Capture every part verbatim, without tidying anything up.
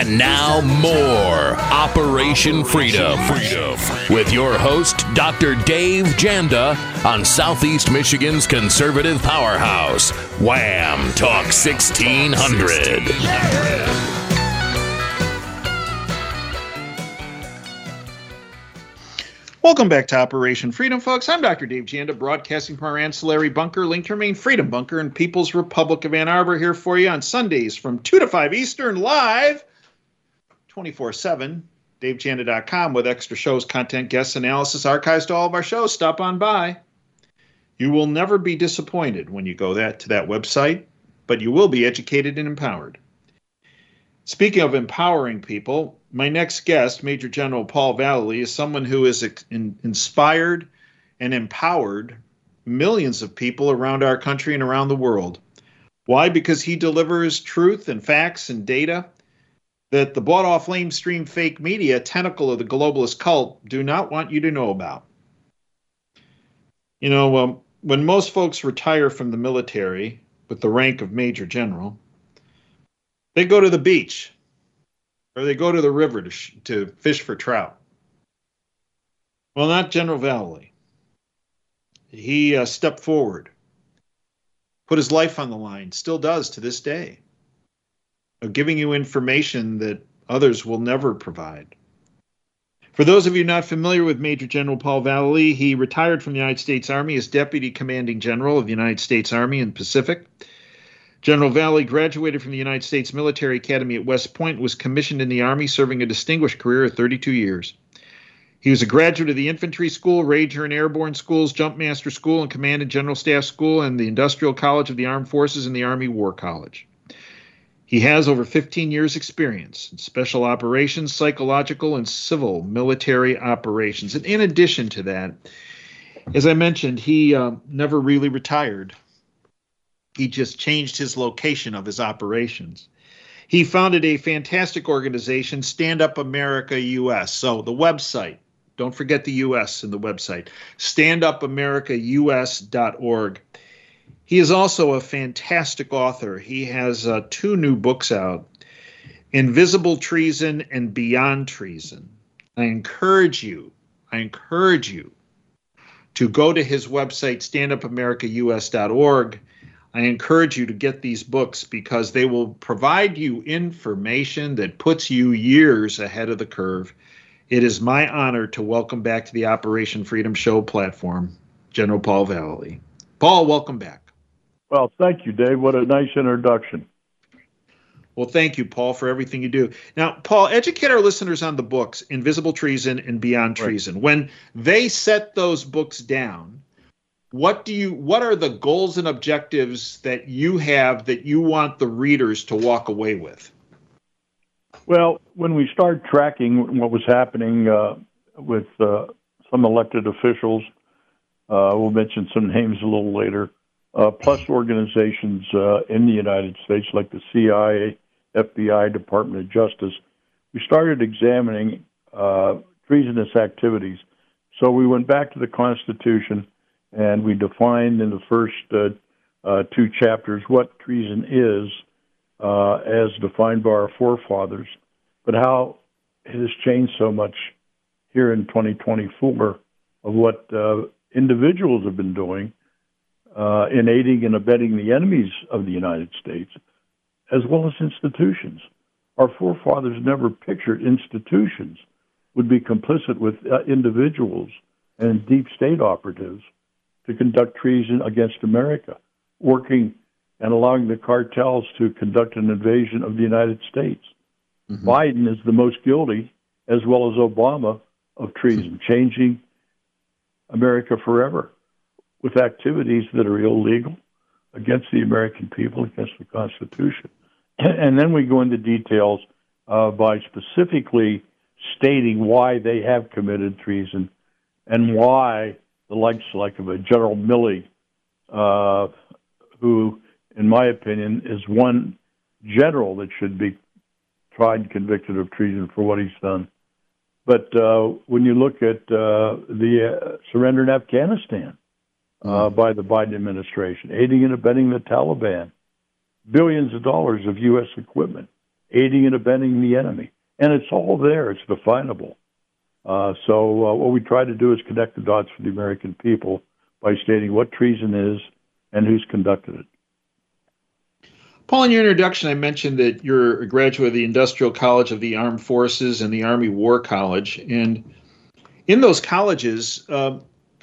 And now more Operation Freedom, Freedom with your host, Doctor Dave Janda, on Southeast Michigan's conservative powerhouse, Wham Talk sixteen hundred. Welcome back to Operation Freedom, folks. I'm Doctor Dave Janda, broadcasting from our ancillary bunker linked to our main Freedom Bunker in People's Republic of Ann Arbor, here for you on Sundays from two to five Eastern, live twenty-four seven, dave janda dot com, with extra shows, content, guests, analysis, archives to all of our shows. Stop on by. You will never be disappointed when you go that to that website, but you will be educated and empowered. Speaking of empowering people, my next guest, Major General Paul Vallely, is someone who has in, inspired and empowered millions of people around our country and around the world. Why? Because he delivers truth and facts and data that the bought-off lamestream fake media, tentacle of the globalist cult, do not want you to know about. You know, um, when most folks retire from the military with the rank of Major General, they go to the beach or they go to the river to, sh- to fish for trout. Well, not General Vallely. He uh, stepped forward, put his life on the line, still does to this day, of giving you information that others will never provide. For those of you not familiar with Major General Paul Vallely, he retired from the United States Army as Deputy Commanding General of the United States Army in Pacific. General Vallely graduated from the United States Military Academy at West Point and was commissioned in the Army, serving a distinguished career of thirty-two years. He was a graduate of the Infantry School, Ranger and Airborne Schools, Jumpmaster School, and Command and General Staff School, and the Industrial College of the Armed Forces and the Army War College. He has over fifteen years' experience in special operations, psychological, and civil military operations. And in addition to that, as I mentioned, he uh, never really retired. He just changed his location of his operations. He founded a fantastic organization, Stand Up America U S. So the website, don't forget the U S in the website, stand up america u s dot org. He is also a fantastic author. He has uh, two new books out, Invisible Treason and Beyond Treason. I encourage you, I encourage you to go to his website, stand up america u s dot org. I encourage you to get these books because they will provide you information that puts you years ahead of the curve. It is my honor to welcome back to the Operation Freedom Show platform, General Paul Vallely. Paul, welcome back. Well, thank you, Dave. What a nice introduction. Well, thank you, Paul, for everything you do. Now, Paul, educate our listeners on the books, Invisible Treason and Beyond Treason. Right. When they set those books down, What do you? What are the goals and objectives that you have that you want the readers to walk away with? Well, when we start tracking what was happening uh, with uh, some elected officials, uh, we'll mention some names a little later, uh, plus organizations uh, in the United States like the C I A, F B I, Department of Justice, we started examining uh, treasonous activities. So we went back to the Constitution, and we defined in the first uh, uh, two chapters what treason is, uh, as defined by our forefathers, but how it has changed so much here in twenty twenty-four of what uh, individuals have been doing uh, in aiding and abetting the enemies of the United States, as well as institutions. Our forefathers never pictured institutions would be complicit with uh, individuals and deep state operatives to conduct treason against America, working and allowing the cartels to conduct an invasion of the United States. Mm-hmm. Biden is the most guilty, as well as Obama, of treason, changing America forever with activities that are illegal against the American people, against the Constitution. And then we go into details uh, by specifically stating why they have committed treason and why the likes like of a General Milley, uh, who, in my opinion, is one general that should be tried and convicted of treason for what he's done. But uh, when you look at uh, the uh, surrender in Afghanistan uh, mm. by the Biden administration, aiding and abetting the Taliban, billions of dollars of U S equipment, aiding and abetting the enemy. And it's all there. It's definable. Uh, so uh, what we try to do is connect the dots for the American people by stating what treason is and who's conducted it. Paul, in your introduction, I mentioned that you're a graduate of the Industrial College of the Armed Forces and the Army War College. And in those colleges, uh,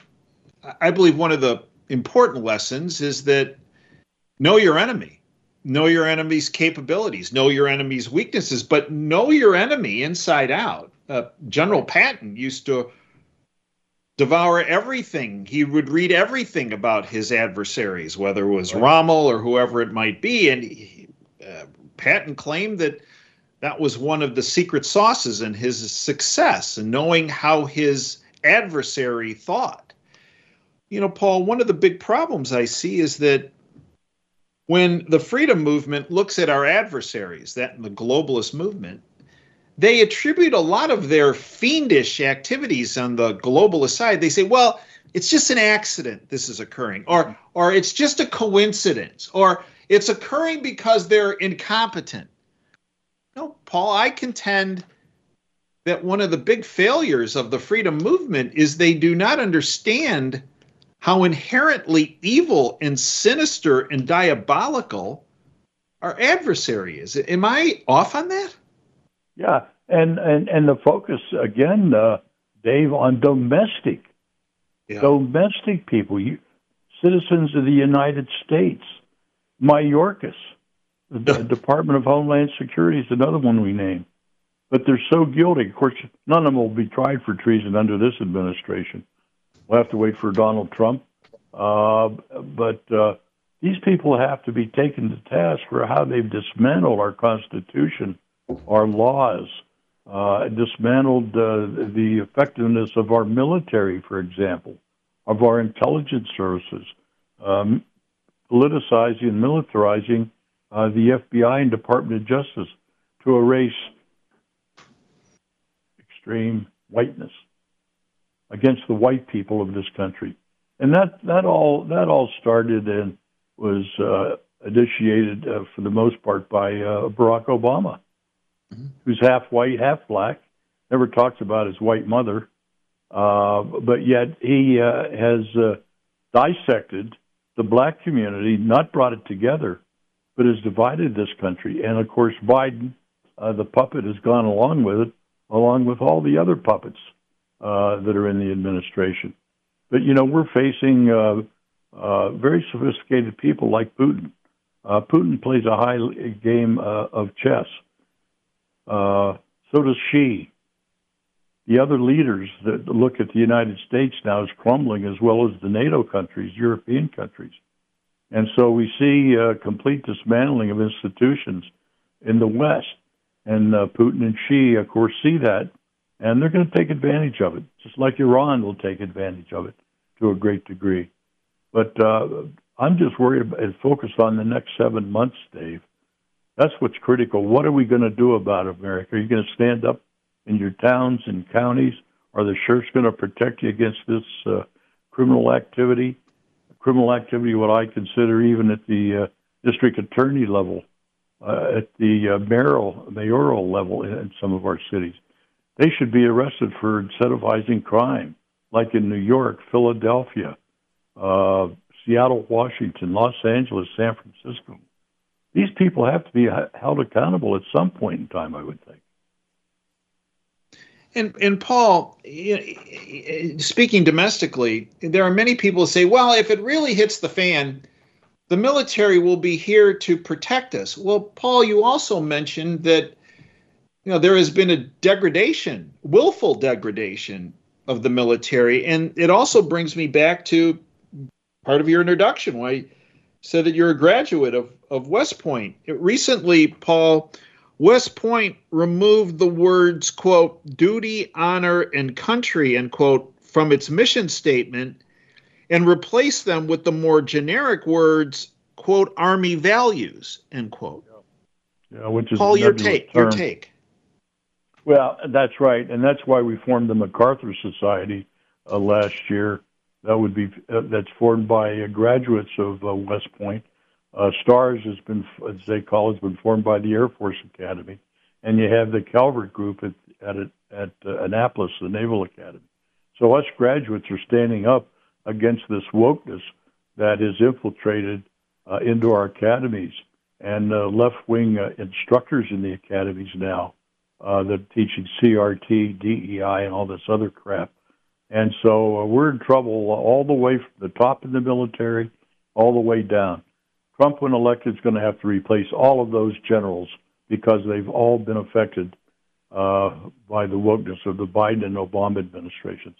I believe one of the important lessons is that know your enemy, know your enemy's capabilities, know your enemy's weaknesses, but know your enemy inside out. Uh, General Patton used to devour everything. He would read everything about his adversaries, whether it was Rommel or whoever it might be. And he, uh, Patton claimed that that was one of the secret sauces in his success, and knowing how his adversary thought. You know, Paul, one of the big problems I see is that when the freedom movement looks at our adversaries, that and the globalist movement, they attribute a lot of their fiendish activities on the globalist side. They say, well, it's just an accident this is occurring, or or it's just a coincidence, or it's occurring because they're incompetent. No, Paul, I contend that one of the big failures of the freedom movement is they do not understand how inherently evil and sinister and diabolical our adversary is. Am I off on that? Yeah, and, and, and the focus, again, uh, Dave, on domestic, yeah. domestic people, you, citizens of the United States, Mayorkas, the D- Department of Homeland Security is another one we name. But they're so guilty. Of course, none of them will be tried for treason under this administration. We'll have to wait for Donald Trump. Uh, but uh, these people have to be taken to task for how they've dismantled our Constitution, our laws, uh, dismantled uh, the effectiveness of our military, for example, of our intelligence services, um, politicizing and militarizing uh, the F B I and Department of Justice to erase extreme whiteness against the white people of this country. And that, that all that all started and was uh, initiated, uh, for the most part, by uh, Barack Obama, mm-hmm. who's half white, half black, never talks about his white mother, uh, but yet he uh, has uh, dissected the black community, not brought it together, but has divided this country. And, of course, Biden, uh, the puppet, has gone along with it, along with all the other puppets uh, that are in the administration. But, you know, we're facing uh, uh, very sophisticated people like Putin. Uh, Putin plays a high game uh, of chess. Uh, so does Xi. The other leaders that look at the United States now as crumbling, as well as the NATO countries, European countries. And so we see uh, complete dismantling of institutions in the West. And uh, Putin and Xi, of course, see that, and they're going to take advantage of it, just like Iran will take advantage of it to a great degree. But uh, I'm just worried about and focused on the next seven months, Dave. That's what's critical. What are we going to do about America? Are you going to stand up in your towns and counties? Are the sheriffs going to protect you against this uh, criminal activity? Criminal activity, what I consider even at the uh, district attorney level, uh, at the uh, mayoral, mayoral level in, in some of our cities. They should be arrested for incentivizing crime, like in New York, Philadelphia, uh, Seattle, Washington, Los Angeles, San Francisco. These people have to be held accountable at some point in time, I would think. And, and Paul, speaking domestically, there are many people who say, well, if it really hits the fan, the military will be here to protect us. Well, Paul, you also mentioned that you know there has been a degradation, willful degradation of the military. And it also brings me back to part of your introduction, why you said that you're a graduate of, of West Point. It recently, Paul, West Point removed the words, quote, duty, honor, and country, end quote, from its mission statement and replaced them with the more generic words, quote, Army values, end quote. Yeah, which is Paul, your take, term. your take. Well, that's right, and that's why we formed the MacArthur Society uh, last year. That would be uh, that's formed by uh, graduates of uh, West Point. Uh, STARS has been, as they call it, has been formed by the Air Force Academy. and you have the Calvert Group at at, at uh, Annapolis, the Naval Academy. So us graduates are standing up against this wokeness that is infiltrated uh, into our academies, and uh, left-wing uh, instructors in the academies now uh, that are teaching C R T, D E I, and all this other crap. And so uh, we're in trouble all the way from the top in the military all the way down. Trump, when elected, is going to have to replace all of those generals because they've all been affected uh, by the wokeness of the Biden and Obama administrations.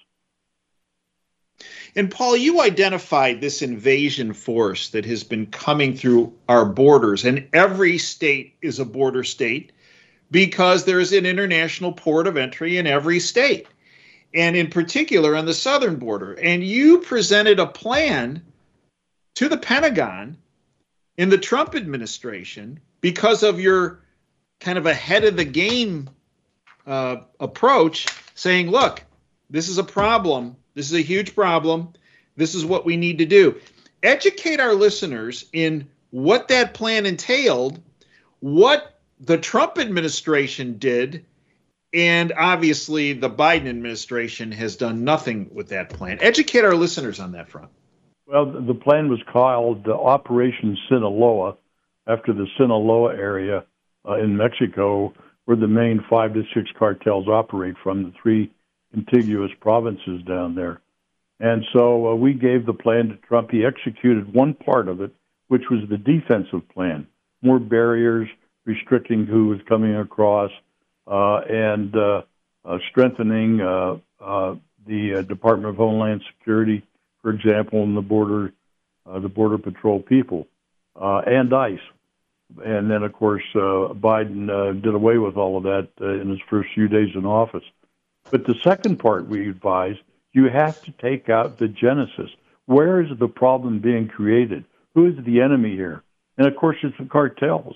And Paul, you identified this invasion force that has been coming through our borders, and every state is a border state because there's an international port of entry in every state, and in particular on the southern border. And you presented a plan to the Pentagon in the Trump administration because of your kind of ahead of the game uh, approach, saying, look, this is a problem. This is a huge problem. This is what we need to do. Educate our listeners in what that plan entailed, what the Trump administration did, and obviously the Biden administration has done nothing with that plan. Educate our listeners on that front. Well, the plan was called uh, Operation Sinaloa, after the Sinaloa area uh, in Mexico, where the main five to six cartels operate from, the three contiguous provinces down there. And so uh, we gave the plan to Trump. He executed one part of it, which was the defensive plan, more barriers, restricting who was coming across, uh, and uh, uh, strengthening uh, uh, the uh, Department of Homeland Security, for example, and the border, uh, the Border Patrol people, uh, and ICE. And then, of course, uh, Biden uh, did away with all of that uh, in his first few days in office. But the second part we advised, you have to take out the genesis. Where is the problem being created? Who is the enemy here? And, of course, it's the cartels.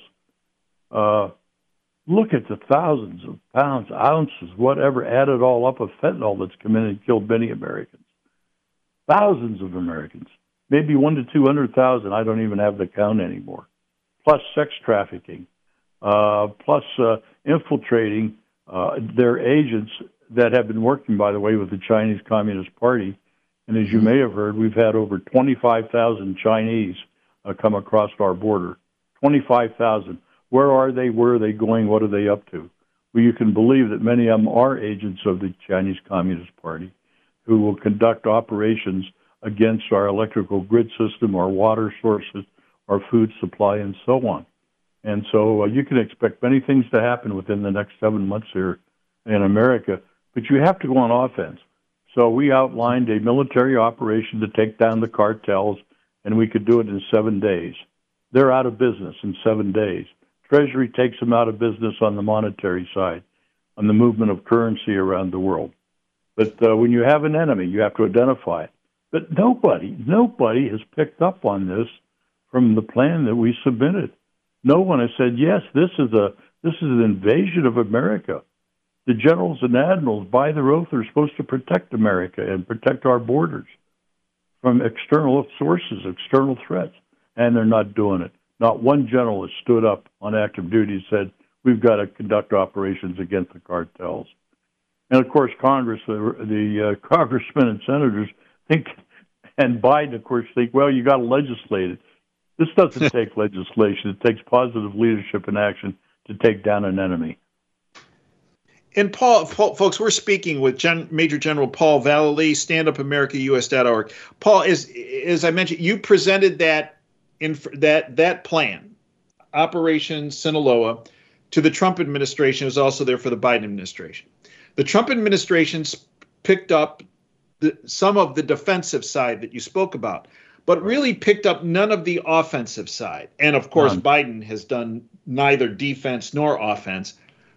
Uh, look at the thousands of pounds, ounces, whatever, added all up of fentanyl that's come in and killed many Americans. Thousands of Americans, maybe one to two hundred thousand. I don't even have the count anymore. Plus sex trafficking, uh, plus uh, infiltrating uh, their agents that have been working, by the way, with the Chinese Communist Party. And as you may have heard, we've had over twenty-five thousand Chinese uh, come across our border. twenty-five thousand. Where are they? Where are they going? What are they up to? Well, you can believe that many of them are agents of the Chinese Communist Party who will conduct operations against our electrical grid system, our water sources, our food supply, and so on. And so uh, you can expect many things to happen within the next seven months here in America, but you have to go on offense. So we outlined a military operation to take down the cartels, and we could do it in seven days. They're out of business in seven days. Treasury takes them out of business on the monetary side, on the movement of currency around the world. But uh, when you have an enemy, you have to identify it. But nobody, nobody has picked up on this from the plan that we submitted. No one has said, yes, this is a this is an invasion of America. The generals and admirals, by their oath, are supposed to protect America and protect our borders from external sources, external threats, and they're not doing it. Not one general has stood up on active duty and said, we've got to conduct operations against the cartels. And, of course, Congress, the, the uh, congressmen and senators think, and Biden, of course, think, well, you got to legislate it. This doesn't take legislation. It takes positive leadership and action to take down an enemy. And Paul, Paul folks, we're speaking with Gen, Major General Paul Vallely, stand up america u s dot org. Paul, as, as I mentioned, you presented that in that that plan, Operation Sinaloa, to the Trump administration. It was also there for the Biden administration. The Trump administration picked up the, some of the defensive side that you spoke about, but really picked up none of the offensive side. And, of course, none. Biden has done neither defense nor offense.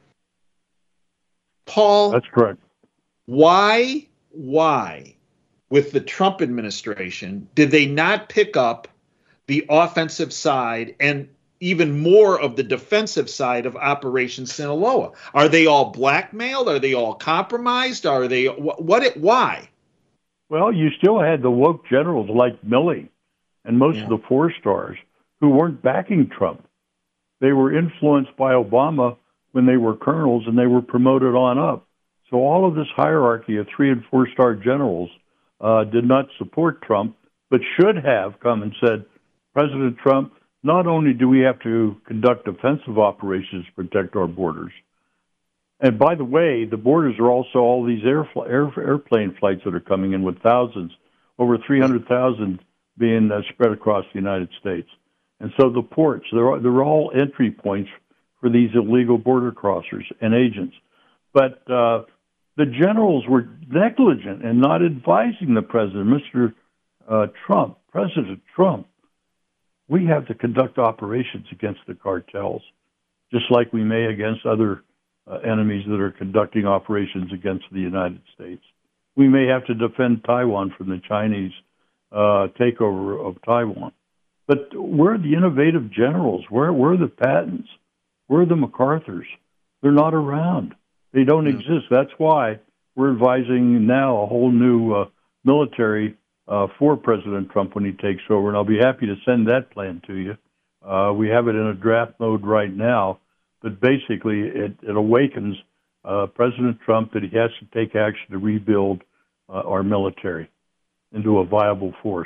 Paul, that's correct. Why, why, with the Trump administration, did they not pick up the offensive side and even more of the defensive side of Operation Sinaloa? Are they all blackmailed? Are they all compromised? Are they what? what it, why? Well, you still had the woke generals like Milley and most yeah. of the four stars who weren't backing Trump. They were influenced by Obama when they were colonels and they were promoted on up. So all of this hierarchy of three and four star generals uh, did not support Trump, but should have come and said, President Trump, not only do we have to conduct offensive operations to protect our borders, and by the way, the borders are also all these air, air, airplane flights that are coming in with thousands, over three hundred thousand being uh, spread across the United States. And so the ports, they're, they're all entry points for these illegal border crossers and agents. But uh, the generals were negligent in not advising the president, Mister Uh, Trump, President Trump, we have to conduct operations against the cartels, just like we may against other uh, enemies that are conducting operations against the United States. We may have to defend Taiwan from the Chinese uh, takeover of Taiwan. But where are the innovative generals? Where, where are the Pattons? Where are the MacArthurs? They're not around. They don't yeah. exist. That's why we're advising now a whole new uh, military uh, for President Trump when he takes over, and I'll be happy to send that plan to you. Uh, we have it in a draft mode right now, but basically it, it awakens uh, President Trump that he has to take action to rebuild uh, our military into a viable force.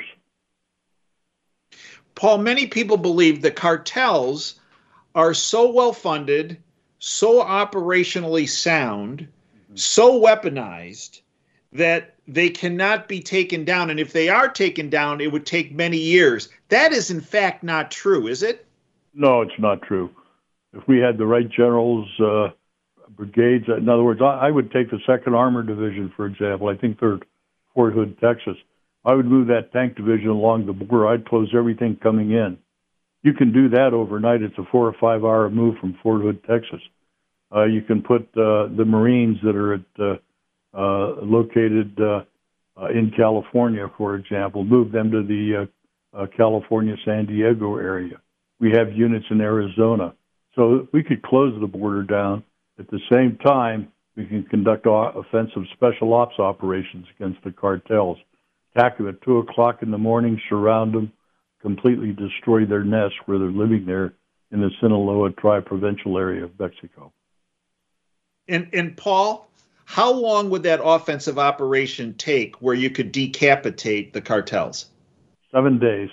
Paul, many people believe the cartels are so well-funded, so operationally sound, mm-hmm. so weaponized, that they cannot be taken down. And if they are taken down, it would take many years. That is, in fact, not true, is it? No, it's not true. If we had the right generals, uh, brigades, in other words, I, I would take the second Armored Division, for example. I think they're at Fort Hood, Texas. I would move that tank division along the border. I'd close everything coming in. You can do that overnight. It's a four or five hour move from Fort Hood, Texas. Uh, you can put uh, the Marines that are at, uh, uh, located uh, uh, in California, for example, move them to the uh, uh, California, San Diego area. We have units in Arizona. So we could close the border down. At the same time, we can conduct offensive special ops operations against the cartels. Attack them at two o'clock in the morning, surround them, completely destroy their nests where they're living there in the Sinaloa tri-provincial area of Mexico. And, and Paul, how long would that offensive operation take where you could decapitate the cartels? Seven days.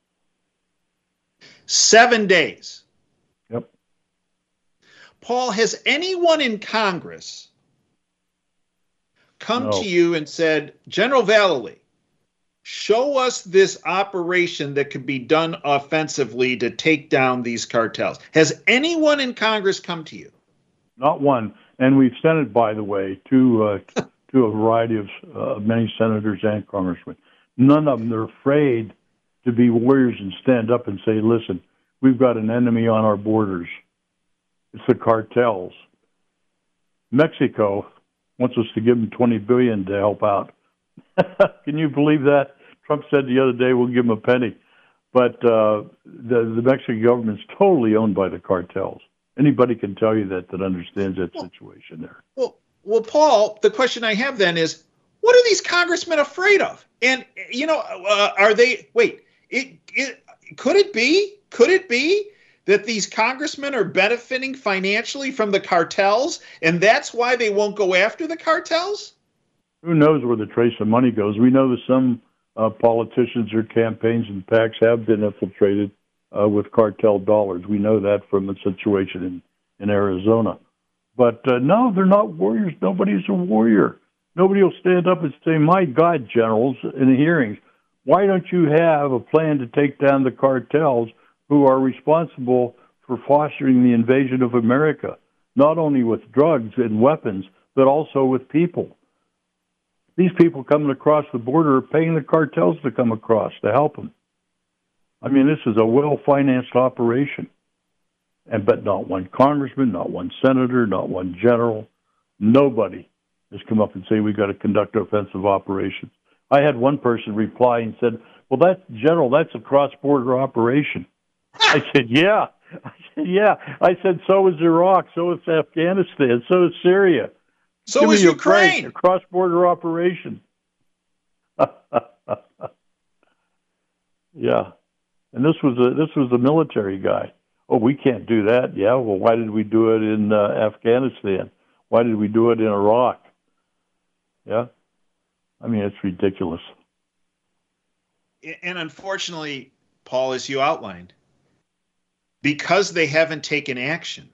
Seven days. Yep. Paul, has anyone in Congress come no. to you and said, General Vallely, show us this operation that could be done offensively to take down these cartels? Has anyone in Congress come to you? Not one. And we've sent it, by the way, to uh, to a variety of uh, many senators and congressmen. None of them are afraid to be warriors and stand up and say, listen, we've got an enemy on our borders. It's the cartels. Mexico wants us to give them twenty billion dollars to help out. Can you believe that? Trump said the other day, we'll give them a penny. But uh, the, the Mexican government's totally owned by the cartels. Anybody can tell you that that understands that well, situation there. Well, well, Paul, the question I have then is, what are these congressmen afraid of? And, you know, uh, are they, wait, it, it, could it be, could it be that these congressmen are benefiting financially from the cartels, and that's why they won't go after the cartels? Who knows where the trace of money goes? We know that some uh, politicians or campaigns and PACs have been infiltrated uh, with cartel dollars. We know that from the situation in, in Arizona. But uh, no, they're not warriors. Nobody's a warrior. Nobody will stand up and say, my God, generals, in the hearings, why don't you have a plan to take down the cartels who are responsible for fostering the invasion of America, not only with drugs and weapons, but also with people? These people coming across the border are paying the cartels to come across to help them. I mean, this is a well-financed operation. And but not one congressman, not one senator, not one general, nobody has come up and say we've got to conduct offensive operations. I had one person reply and said, well, that's general, that's a cross-border operation. I said, yeah. I said, yeah. I said, so is Iraq, so is Afghanistan, so is Syria. So Give is Ukraine. A cross-border operation. Yeah. And this was a this was a military guy. oh, we can't do that. Yeah, well, why did we do it in uh, Afghanistan? Why did we do it in Iraq? Yeah, I mean, it's ridiculous. And unfortunately, Paul, as you outlined, because they haven't taken action,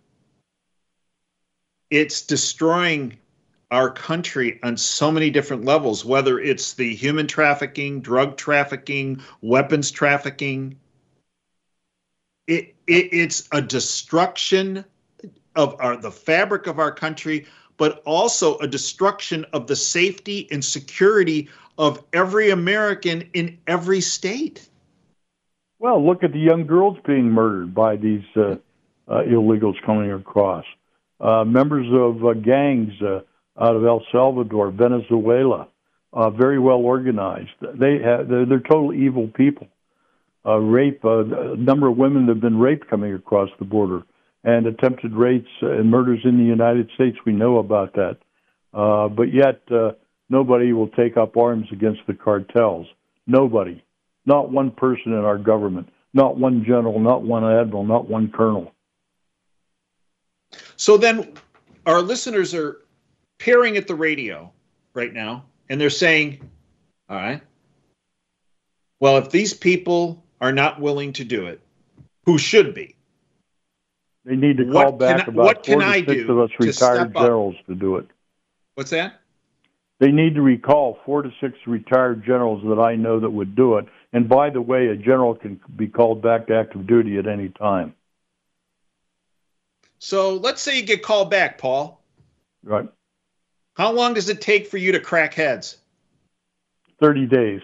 it's destroying our country on so many different levels, whether it's the human trafficking, drug trafficking, weapons trafficking. It, it it's a destruction of our the fabric of our country, but also a destruction of the safety and security of every American in every state. Well, look at the young girls being murdered by these uh, uh, illegals coming across. Uh, members of uh, gangs uh, out of El Salvador, Venezuela, uh, very well organized. They have, they're, they're total evil people. Uh, rape, uh, a number of women have been raped coming across the border, and attempted rapes and murders in the United States. We know about that. Uh, but yet, uh, nobody will take up arms against the cartels. Nobody. Not one person in our government. Not one general, not one admiral, not one colonel. So then our listeners are peering at the radio right now, and they're saying, all right, well, if these people are not willing to do it, who should be? They need to call what back can, about what four can to I six do of us retired generals to do it. What's that? They need to recall four to six retired generals that I know that would do it. And by the way, a general can be called back to active duty at any time. So let's say you get called back, Paul. Right. How long does it take for you to crack heads? thirty days.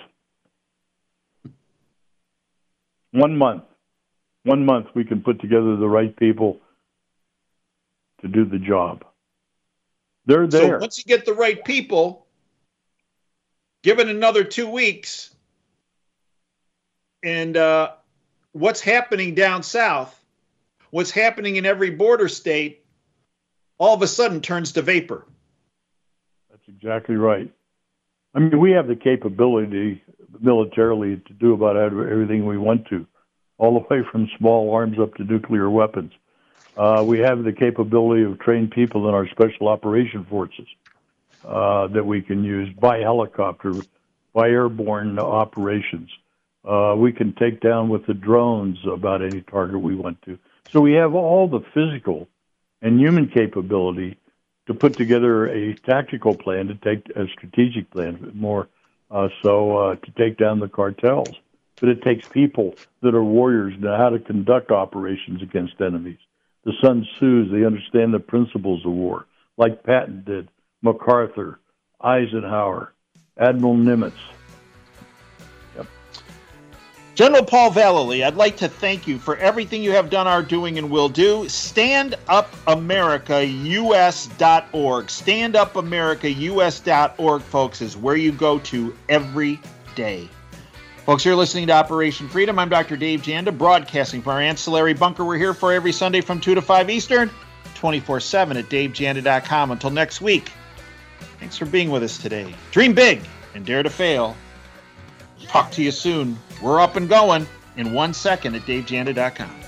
One month. One month we can put together the right people to do the job. They're there. So once you get the right people, give it another two weeks, and uh, what's happening down south, what's happening in every border state, all of a sudden turns to vapor. That's exactly right. I mean, we have the capability militarily to do about everything we want to, all the way from small arms up to nuclear weapons. Uh, we have the capability of trained people in our special operation forces uh, that we can use by helicopter, by airborne operations. Uh, we can take down with the drones about any target we want to. So we have all the physical and human capability to put together a tactical plan, to take a strategic plan, more uh, so uh, to take down the cartels. But it takes people that are warriors, know how to conduct operations against enemies. The Sun Tzus, they understand the principles of war, like Patton did, MacArthur, Eisenhower, Admiral Nimitz. Yep. General Paul Vallely, I'd like to thank you for everything you have done, are doing, and will do. stand up america u s dot org. stand up america u s dot org, folks, is where you go to every day. Folks, you're listening to Operation Freedom. I'm Doctor Dave Janda, broadcasting from our ancillary bunker. We're here for every Sunday from two to five Eastern, twenty-four seven at dave janda dot com. Until next week, thanks for being with us today. Dream big and dare to fail. Talk to you soon. We're up and going in one second at dave janda dot com.